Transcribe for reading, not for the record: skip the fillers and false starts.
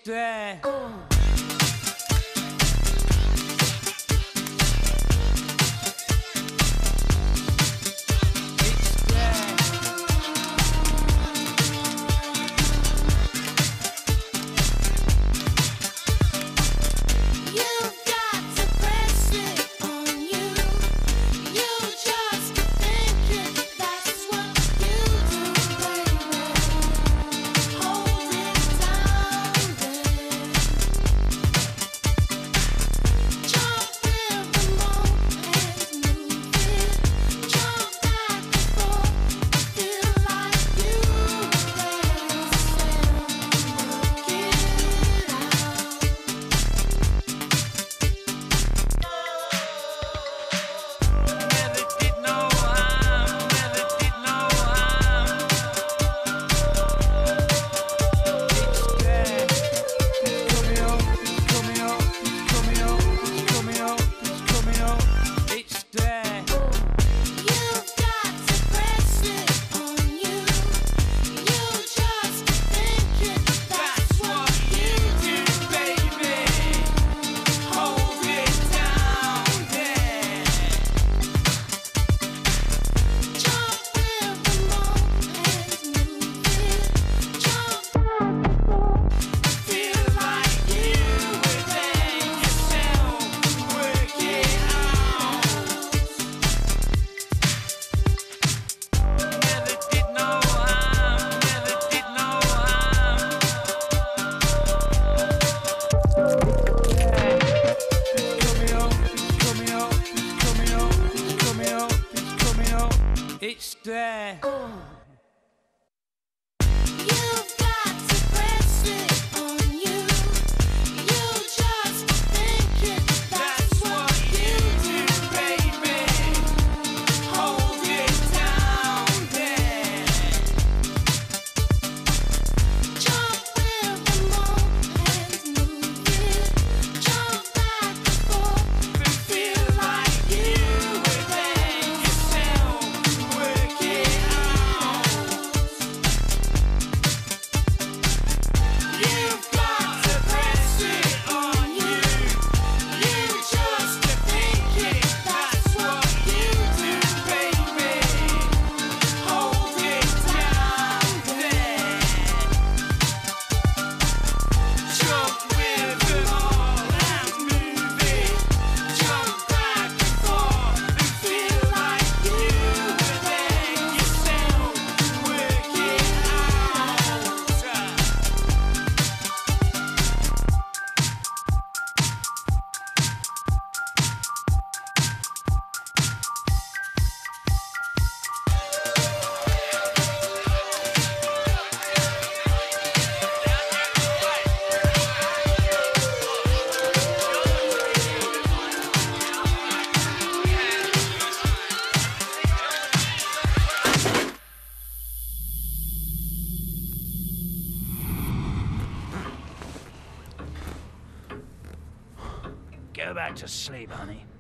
there. It's there. You've got to press it on you. You just think it. That's what you do, baby. Hold it down there. Jump with the moment, move it. Jump back and forth and feel like you were there yourself. Work it out. You've got to press it on you. You just think it. That's what you do, baby. Hold it down there. Jump with them all and move it. Jump back and forth and feel like you were there yourself. Work it out. Go back to sleep, honey.